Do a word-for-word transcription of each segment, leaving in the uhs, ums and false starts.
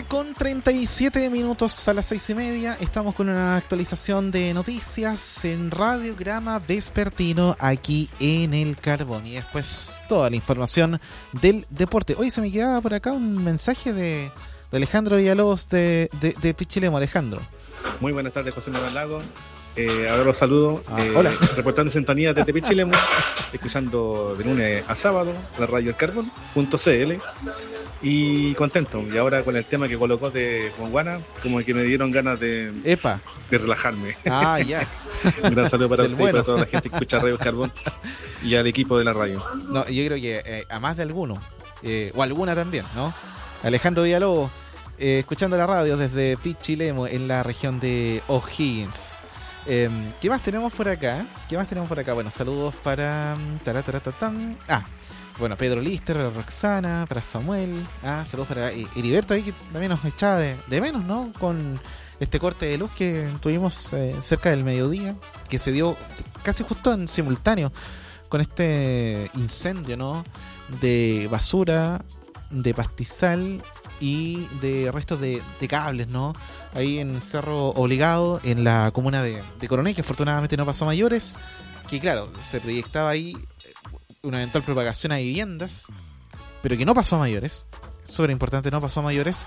con treinta y siete minutos a las seis y media. Estamos con una actualización de noticias en Radiograma Vespertino aquí en El Carbón. Y después toda la información del deporte. Hoy se me quedaba por acá un mensaje de, de Alejandro Villalobos de, de, de Pichilemo. Alejandro. Muy buenas tardes, José Manuel Lago. Eh, ahora los saludo. Ah, eh, hola. Reportando sintonía desde Pichilemo, escuchando de lunes a sábado la radio El Carbón punto c l. Y contento, y ahora con el tema que colocó de Juan Guana, como que me dieron ganas de, Epa. de relajarme. Ah, ya. Un gran saludo para Del usted bueno. Y para toda la gente que escucha Radio Carbón y al equipo de la radio. No, yo creo que eh, a más de alguno, eh, o alguna también, ¿no? Alejandro Villalobos, eh, escuchando la radio desde Pichilemo en la región de O'Higgins. Eh, ¿Qué más tenemos por acá? ¿Qué más tenemos por acá? Bueno, saludos para... Tarataratatán. Ah, bueno, Pedro Lister, para Roxana, para Samuel. Ah, saludos para eh, Heriberto ahí, que también nos echaba de, de menos, ¿no? Con este corte de luz que tuvimos eh, cerca del mediodía, que se dio casi justo en simultáneo con este incendio, ¿no? De basura, de pastizal y de restos de, de cables, ¿no? Ahí en Cerro Obligado, en la comuna de, de Coronel, que afortunadamente no pasó a mayores, que claro, se proyectaba ahí una eventual propagación a viviendas, pero que no pasó a mayores, súper importante, no pasó a mayores,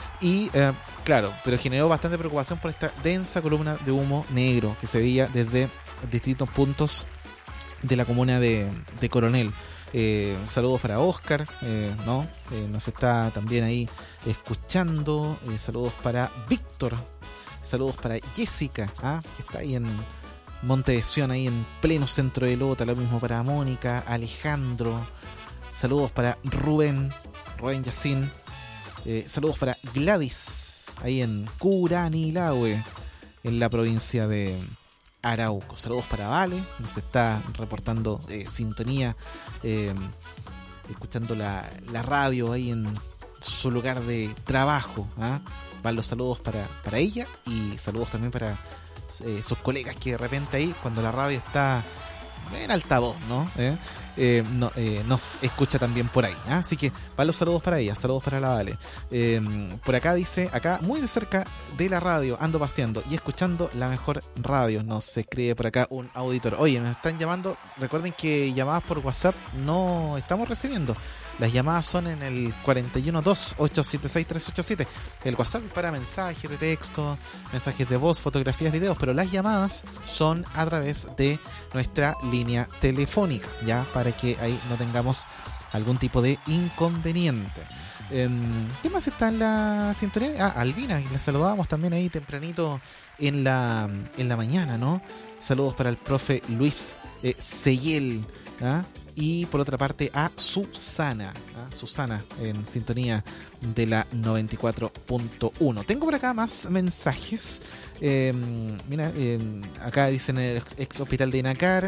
y eh, claro, pero generó bastante preocupación por esta densa columna de humo negro que se veía desde distintos puntos de la comuna de, de Coronel. Eh, saludos para Oscar, eh, ¿no? Eh, nos está también ahí escuchando. Eh, saludos para Víctor, saludos para Jessica, ¿ah? Que está ahí en Monte de Sion, ahí en pleno centro de Lota. Lo mismo para Mónica, Alejandro. Saludos para Rubén, Rubén Yacín. Eh, saludos para Gladys, ahí en Curanilahue, en la provincia de Arauco. Saludos para Vale, nos está reportando eh, sintonía, eh, escuchando la, la radio ahí en su lugar de trabajo. ¿Ah? Van los saludos para, para ella y saludos también para eh, sus colegas que de repente ahí, cuando la radio está en altavoz, ¿no? ¿Eh? Eh, no eh, nos escucha también por ahí, ¿eh? Así que van los saludos para ella, saludos para la Vale. Eh, por acá dice, acá muy de cerca de la radio, ando paseando y escuchando la mejor radio. Nos escribe por acá un auditor. Oye, nos están llamando, recuerden que llamadas por WhatsApp no estamos recibiendo. Las llamadas son en el cuatro uno dos, ocho siete seis, tres ocho siete. El WhatsApp para mensajes de texto, mensajes de voz, fotografías, videos, pero las llamadas son a través de nuestra línea telefónica, ya, para que ahí no tengamos algún tipo de inconveniente. Eh, ¿Qué más está en la sintonía? Ah, Albina, y la saludábamos también ahí tempranito en la, en la mañana, ¿no? Saludos para el profe Luis eh, Seyel, ¿ah? Y por otra parte a Susana, ¿ah? Susana en sintonía de la noventa y cuatro punto uno. Tengo por acá más mensajes. Eh, mira, eh, acá dicen el ex hospital de Inacar.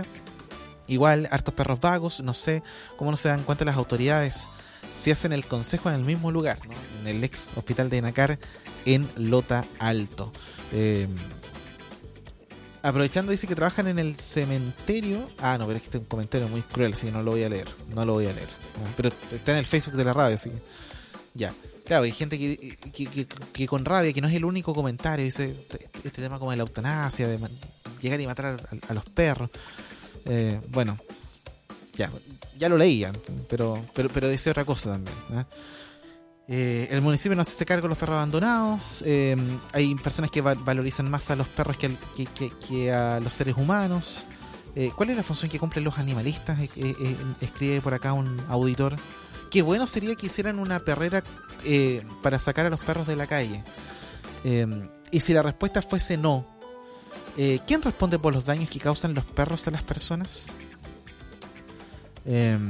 Igual, hartos perros vagos. No sé cómo no se dan cuenta las autoridades si hacen el consejo en el mismo lugar, ¿no? En el ex hospital de Inacar en Lota Alto. Eh, Aprovechando, dice que trabajan en el cementerio. Ah, no, pero es que este es un comentario muy cruel, así que no lo voy a leer. No lo voy a leer. ¿No? Pero está en el Facebook de la radio, así que ya. Claro, hay gente que, que, que, que con rabia, que no es el único comentario, dice este, este tema como de la eutanasia, de man, llegar y matar a, a, a los perros. Eh, bueno, ya, ya lo leían, pero, pero, pero dice otra cosa también, ¿eh? Eh, el municipio no se hace cargo de los perros abandonados. Eh, hay personas que va- valorizan más a los perros que, al, que, que, que a los seres humanos. Eh, ¿Cuál es la función que cumplen los animalistas? Eh, eh, eh, escribe por acá un auditor. Qué bueno sería que hicieran una perrera eh, para sacar a los perros de la calle. Eh, y si la respuesta fuese no, eh, ¿quién responde por los daños que causan los perros a las personas? Eh,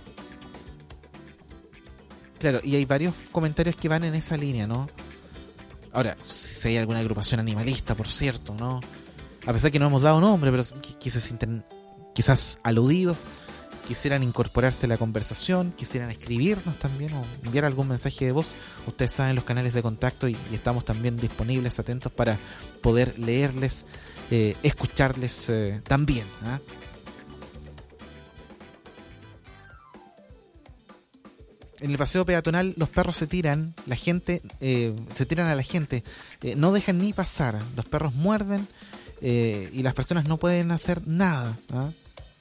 Claro, y hay varios comentarios que van en esa línea, ¿no? Ahora, si hay alguna agrupación animalista, por cierto, ¿no? A pesar que no hemos dado nombre, pero que, que se sienten quizás aludidos, quisieran incorporarse a la conversación, quisieran escribirnos también o enviar algún mensaje de voz. Ustedes saben los canales de contacto y, y estamos también disponibles, atentos para poder leerles, eh, escucharles eh, también, ¿eh? En el paseo peatonal los perros se tiran, la gente eh, se tiran a la gente, eh, no dejan ni pasar, los perros muerden eh, y las personas no pueden hacer nada. ¿Ah?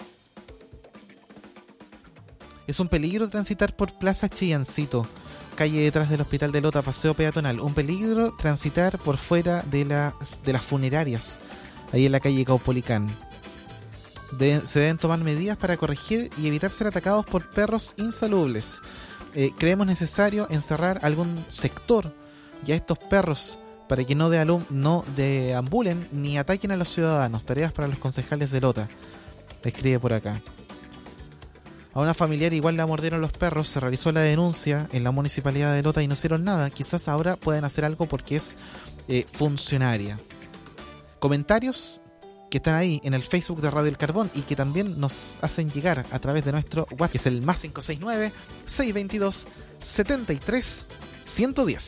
Es un peligro transitar por Plaza Chillancito, calle detrás del Hospital de Lota, paseo peatonal. Un peligro transitar por fuera de las, de las funerarias, ahí en la calle Caupolicán. De, se deben tomar medidas para corregir y evitar ser atacados por perros insalubres. Eh, creemos necesario encerrar algún sector y a estos perros para que no, de alum, no deambulen ni ataquen a los ciudadanos. Tareas para los concejales de Lota. Escribe por acá. A una familiar igual la mordieron los perros, se realizó la denuncia en la municipalidad de Lota y no hicieron nada. Quizás ahora pueden hacer algo porque es eh, funcionaria. Comentarios que están ahí en el Facebook de Radio El Carbón y que también nos hacen llegar a través de nuestro WhatsApp, que es el más cinco seis nueve, seis dos dos, siete tres, uno uno cero.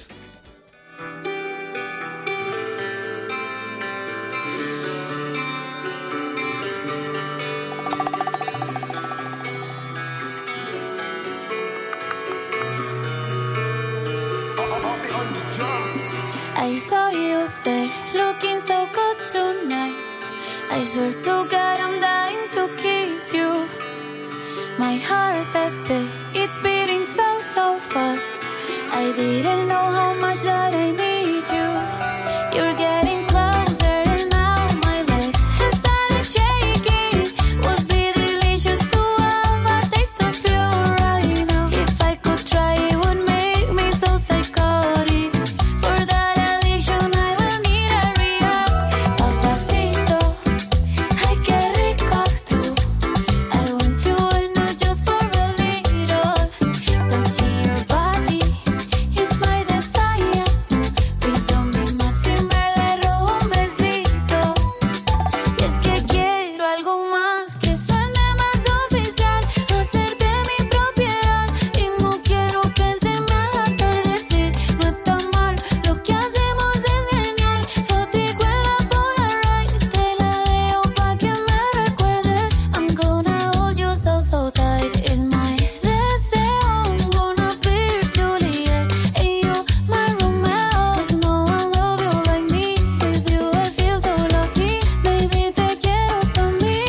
I saw you there, looking so good tonight. I swear to God I'm dying to kiss you. My heart F B, it's beating so, so fast. I didn't know how much that I need you. You're getting closer and now my legs have started shaking. Would be delicious to have a taste of you right now. If I could try, it would make me so psychotic. For that addiction I will need a rehab. Papacito, ay qué rico tú. I want you and not just for a little. Touching your body is my desire. Please don't be mad si me le robo un besito. Y es que quiero algo más que suene más oficial. Hacerte mi propiedad y no quiero que se me haga tarde. Sí, no está mal, lo que hacemos es genial. Fotico en la Polaroid, te la dejo pa' que me recuerdes. I'm gonna hold you so, so tight. It's my deseo, I'm gonna be your Juliet and you my Romeo. 'Cause no one love you like me. With you I feel so lucky. Baby, te quiero pa' mí.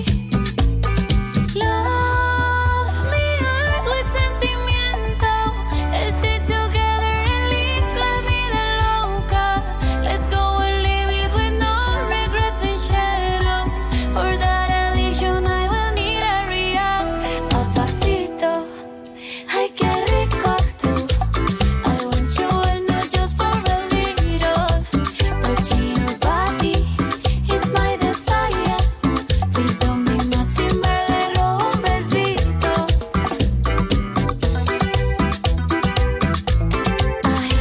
Love me hard with sentimiento. Stay together and live la vida loca. Let's go and live it with no regrets and shadows. For that addiction I will need a rehab. Papacito, ay qué rico tú. I want you and not just for a little. Touching your body is my desire. Please don't be mad si me le robo un besito. Ay,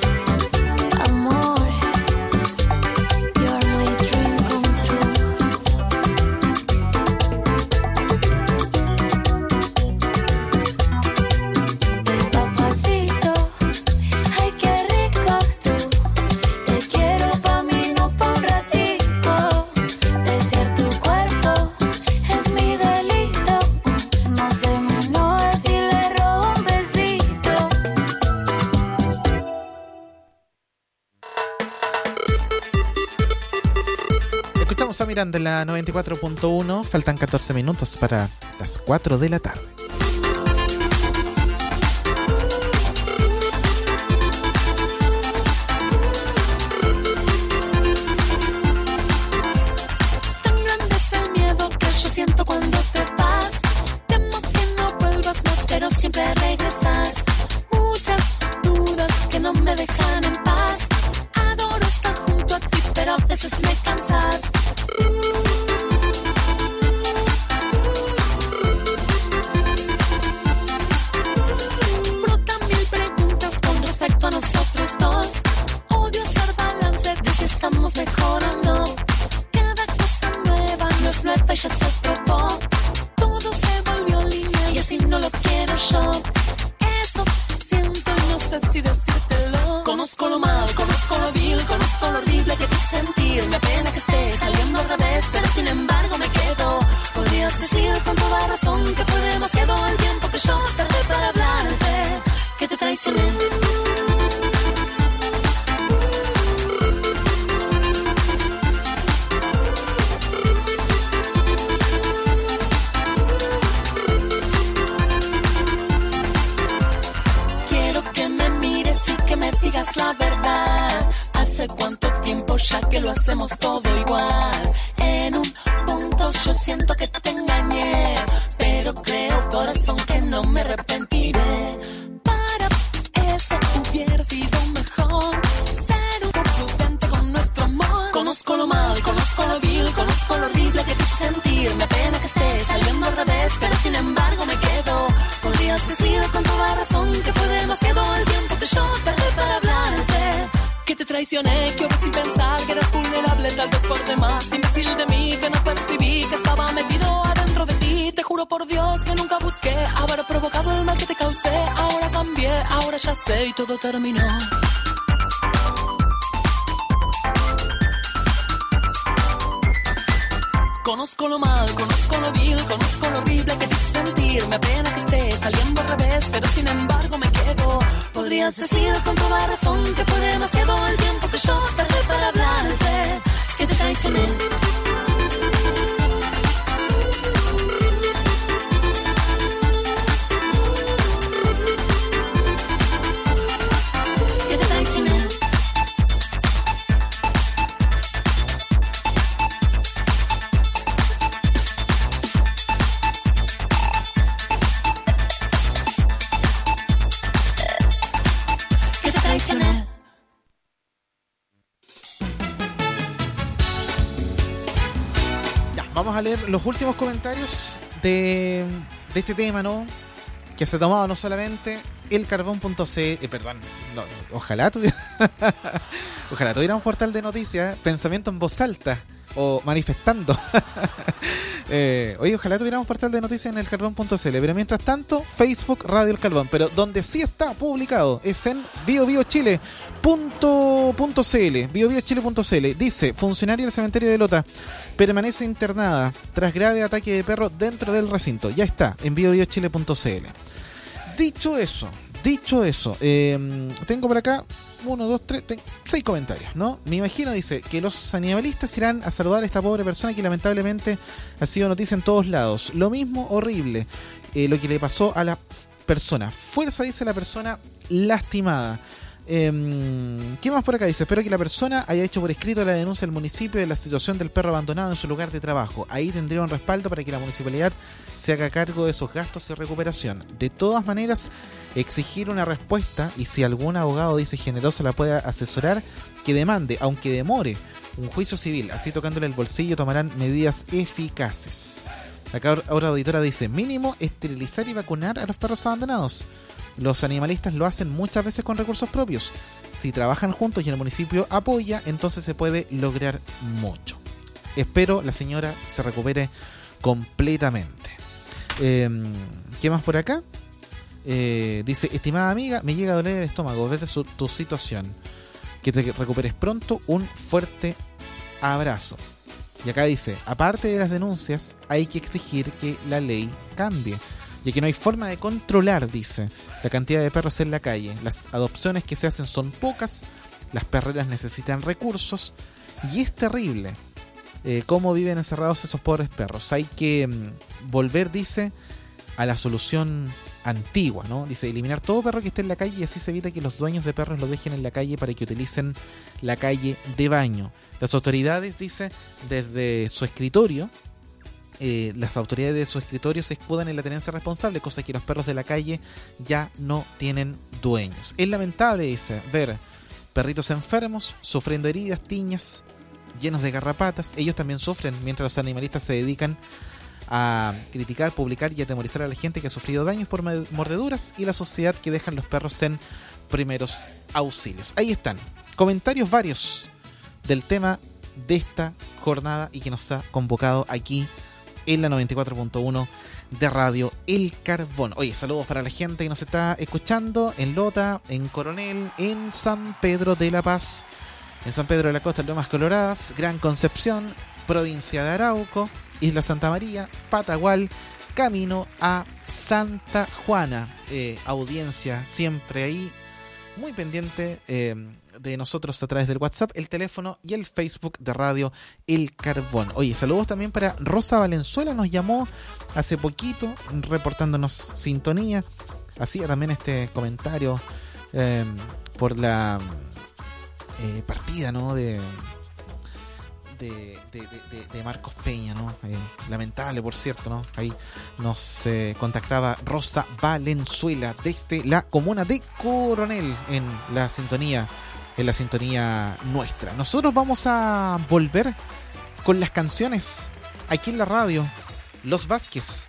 amor, you're my dream come true. Papacito, ay qué rico tú. Te quiero pa' mí, no pa' un ratico. Desear tu cuerpo es mi delito. No se me enoje si le robo un besito. Escuchamos a Miranda en la noventa y cuatro punto uno. Faltan catorce minutos para las cuatro de la tarde. Tan grande es el miedo que yo siento cuando te vas. Temo que no vuelvas más, pero siempre regresas. Muchas dudas que no me dejan en paz. Adoro estar junto a ti, pero a veces me cansas. Brotan mil preguntas con respecto a nosotros dos. Odio hacer balance de si estamos mejor o no. Cada cosa nueva no es nueva y ya se probó. Todo se volvió línea y así no lo quiero yo. Eso siento y no sé si decírtelo. Conozco lo mal, conozco lo vil, conozco lo horrible que te hice sentir. Me apena que esté saliendo al revés, pero sin embargo me quedo. Podrías decir con toda razón que fue demasiado el tiempo que yo tardé para hablarte. hace cuánto tiempo ya que lo hacemos todo igual. En un punto yo siento que te engañé, pero creo, corazón, que no me arrepentiré. Para eso hubiera sido mejor ser un prudente con nuestro amor. Conozco lo mal, conozco lo vil, conozco lo horrible que te hice sentir. Me apena que esté saliendo al revés, pero sin embargo me quedo. Podrías decir con toda razón que fue demasiado el tiempo que yo perdí para hablarte. Que te traicioné, que obé sin pensar que eras vulnerable, tal vez por demás. Imbécil de mí, que no percibí que estaba metido adentro de ti. Te juro por Dios que nunca busqué haber provocado el mal que te causé. Ahora cambié, ahora ya sé y todo terminó. Conozco lo mal, conozco lo vil, conozco lo horrible que te hice sentir. Me apena que esté saliendo al revés, pero sin embargo me quedo. Podrías decir con toda razón que fue demasiado el tiempo que yo tardé para hablarte. Que te traicioné. Que te traicioné. Ya, vamos a leer los últimos comentarios de, de este tema, ¿no? Que se ha tomado no solamente el carbón punto c l, eh, perdón, no, ojalá tuviera ojalá tuviera un portal de noticias, pensamiento en voz alta o manifestando. eh, oye, ojalá tuviéramos portal de noticias en el carbón punto c l, pero mientras tanto, Facebook Radio El Carbón, pero donde sí está publicado es en biobiochile punto c l, biobiochile punto c l. Dice: funcionaria del cementerio de Lota permanece internada tras grave ataque de perro dentro del recinto. Ya está, en biobiochile punto c l. Dicho eso, dicho eso, eh, tengo por acá uno, dos, tres, ten, seis comentarios, ¿no? Me imagino, dice, que los animalistas irán a saludar a esta pobre persona que lamentablemente ha sido noticia en todos lados. Lo mismo horrible, eh, lo que le pasó a la persona. Fuerza, dice la persona lastimada. Eh, ¿Qué más por acá? Dice: espero que la persona haya hecho por escrito la denuncia del municipio de la situación del perro abandonado en su lugar de trabajo. Ahí tendría un respaldo para que la municipalidad se haga cargo de esos gastos y recuperación. De todas maneras, exigir una respuesta, y si algún abogado dice generoso la puede asesorar, que demande, aunque demore, un juicio civil. Así, tocándole el bolsillo, tomarán medidas eficaces. Acá otra auditora dice: mínimo esterilizar y vacunar a los perros abandonados. Los animalistas lo hacen muchas veces con recursos propios. Si trabajan juntos y el municipio apoya, entonces se puede lograr mucho. Espero la señora se recupere completamente. Eh, ¿Qué más por acá? Eh, dice: estimada amiga, me llega a doler el estómago ver su, tu situación. Que te recuperes pronto. Un fuerte abrazo. Y acá dice: aparte de las denuncias, hay que exigir que la ley cambie, ya que no hay forma de controlar, dice, la cantidad de perros en la calle. Las adopciones que se hacen son pocas, las perreras necesitan recursos, y es terrible eh, cómo viven encerrados esos pobres perros. Hay que mm, volver, dice, a la solución antigua, ¿no? Dice: eliminar todo perro que esté en la calle, y así se evita que los dueños de perros lo dejen en la calle para que utilicen la calle de baño. Las autoridades, dice, desde su escritorio, Eh, las autoridades de su escritorio se escudan en la tenencia responsable, cosa que los perros de la calle ya no tienen dueños. Es lamentable, dice, ver perritos enfermos, sufriendo heridas, tiñas, llenos de garrapatas. Ellos también sufren, mientras los animalistas se dedican a criticar, publicar y atemorizar a la gente que ha sufrido daños por mordeduras, y la sociedad que dejan los perros en primeros auxilios. Ahí están, comentarios varios del tema de esta jornada y que nos ha convocado aquí en la noventa y cuatro punto uno de Radio El Carbón. Oye, saludos para la gente que nos está escuchando en Lota, en Coronel, en San Pedro de la Paz, en San Pedro de la Costa, en Lomas Coloradas, Gran Concepción, provincia de Arauco, Isla Santa María, Patagual, camino a Santa Juana. Eh, audiencia siempre ahí, muy pendiente eh, de nosotros a través del WhatsApp, el teléfono y el Facebook de Radio El Carbón. Oye, saludos también para Rosa Valenzuela, nos llamó hace poquito reportándonos sintonía. Hacía también este comentario eh, por la eh, partida, ¿no? De, de, de, de, de Marcos Peña, ¿no? Eh, lamentable, por cierto, ¿no? Ahí nos eh, contactaba Rosa Valenzuela desde la comuna de Coronel en la sintonía, en la sintonía nuestra. Nosotros vamos a volver con las canciones aquí en la radio. Los Vázquez.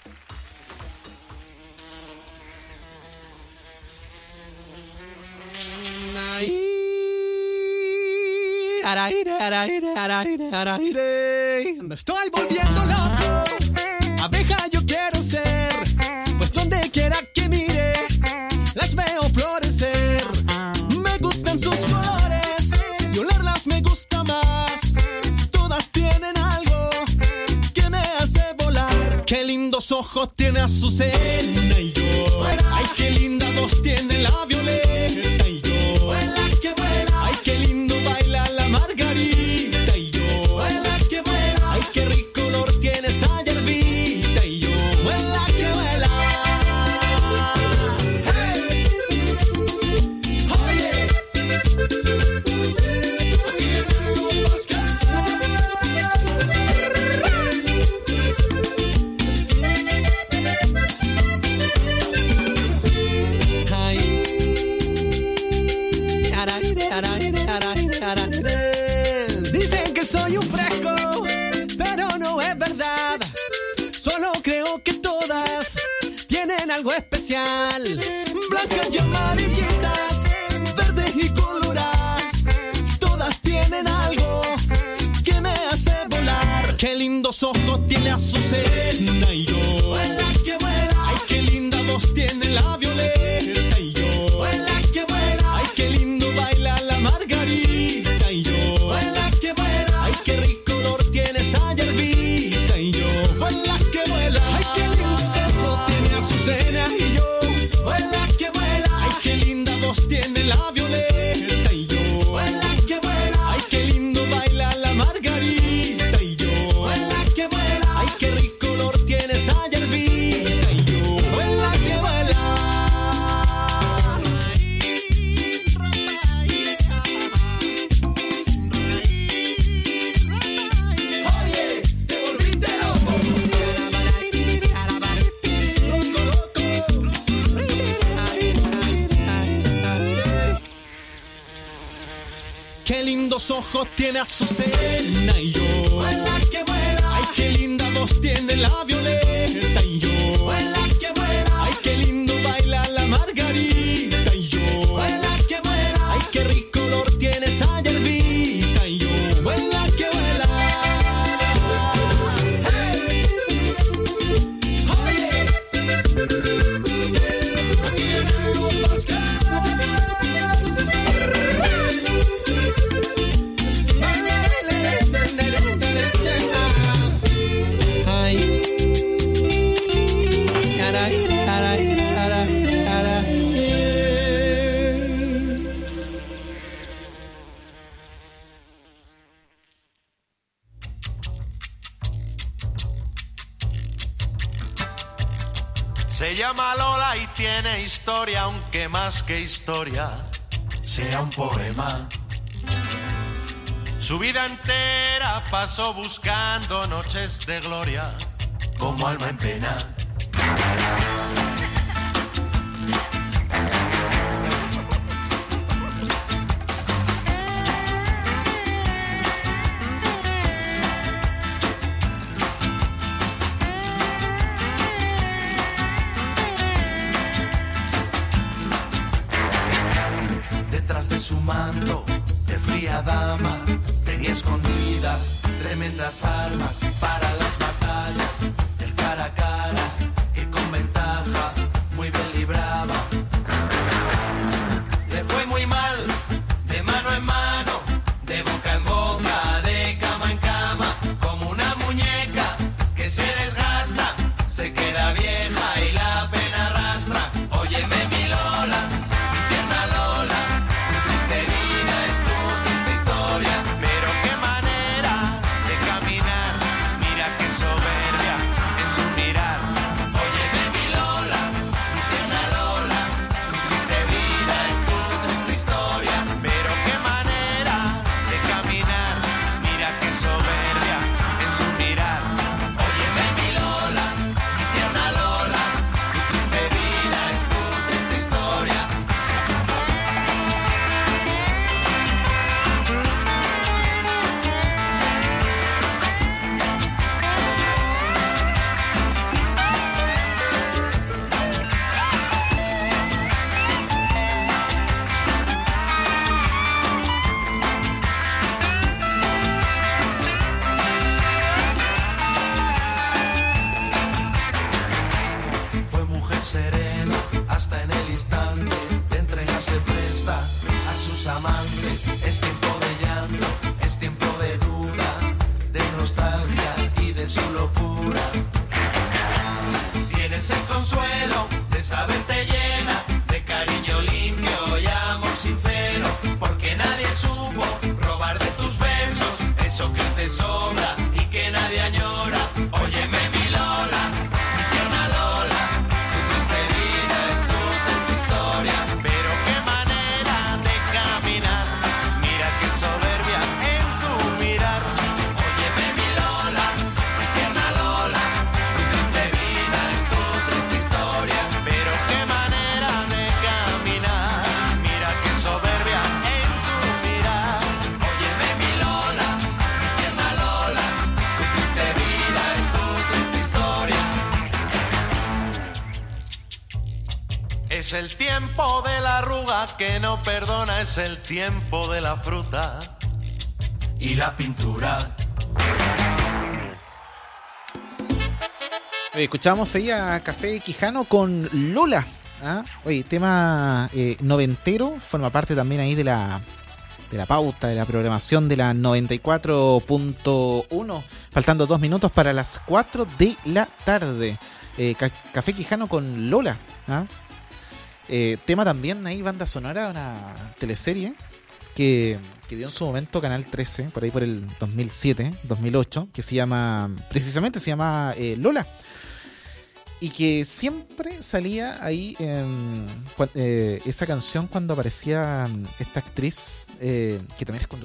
Me estoy volviendo loco, abeja yo quiero ser, pues donde quiera que mire, las veo florecer. Me gustan sus colores, y olerlas me gusta más. Todas tienen algo que me hace volar. Qué lindos ojos tiene Azucena y yo. Ay, qué linda voz tiene la Violeta y yo. Vuela, que vuela. Ay, qué lindo baila la Margarita y yo. Vuela, que vuela. Ay, qué rico olor tiene esa hierbita y yo. Vuela, que vuela. Hey. Oye. Aquí vienen los Vázquez. Dicen que soy un fresco, pero no es verdad. Solo creo que todas tienen algo especial. Blancas y amarillitas, verdes y coloradas, todas tienen algo que me hace volar. Qué lindos ojos tiene Azucena y yo. Vuela, que vuela. Ay, qué linda voz tiene la Violeta y yo. Vuela, que vuela. Ay, qué lindo baila la Margarita y yo. Vuela, que vuela. Ay, qué rico olor tiene esa hierbita y yo. Vuela, que vuela. Ay, qué lindo ojos tiene Azucena y yo. Vuela, que vuela. Ay, qué linda voz tiene la Violeta y yo. Vuela, que vuela. Ay, qué lindo baila la Margarita y yo. Vuela, que vuela. Ay, qué rico olor tiene esa hierbita y yo. Vuela, que vuela. Oye, te volviste loco. Loco, loco. Qué lindos ojos tiene Azucena y yo. Vuela, que vuela. Ay, qué linda voz tiene la Violeta y yo. Vuela, que vuela. Ay, qué lindo baila la Margarita y yo. Vuela, que vuela. Ay, qué rico olor tiene esa hierbita y yo. Vuela, que vuela. Hey. Oye. Aquí vienen los Vázquez. Se llama Lola y tiene historia, aunque más que historia sea un poema. Su vida entera pasó buscando noches de gloria, como alma en pena. Detrás de su manto de fría dama tenía escondidas tremendas armas para las batallas del cara a cara, que con ventaja muy bien libraba. Le fue muy mal, de mano en mano, de boca en boca, de cama en cama, como una muñeca que se desgasta, se queda vieja y la pena arrastra. Óyeme mi Lola, mi tierna Lola, tu triste vida es tu triste historia, pero qué manera de caminar, mira qué soberbia. te sobra y que nadie añora. Óyeme mi Lola, mi tierna Lola, tu triste vida es tu triste historia. Pero qué manera de caminar, mira qué soberbia en su mirar. Óyeme mi Lola, mi tierna Lola, tu triste vida es tu triste historia. Pero qué manera de caminar, mira qué soberbia en su mirar. Óyeme mi Lola, mi tierna Lola, tu triste vida es tu triste historia. Es el tiempo de la arruga que no perdona, es el tiempo de la fruta y la pintura. Oye, escuchamos ahí a Café Quijano con Lola. ¿Ah? Oye, tema eh, noventero, forma parte también ahí de la de la pauta, de la programación de la noventa y cuatro punto uno. Faltando dos minutos para las cuatro de la tarde. Eh, Ca- Café Quijano con Lola. ¿Ah? Eh, tema también ahí, banda sonora, una teleserie que, que dio en su momento Canal trece, por ahí por el dos mil siete, dos mil ocho, que se llama, precisamente se llama eh, Lola. Y que siempre salía ahí en, cua- eh, esa canción cuando aparecía esta actriz, eh, que también es conductora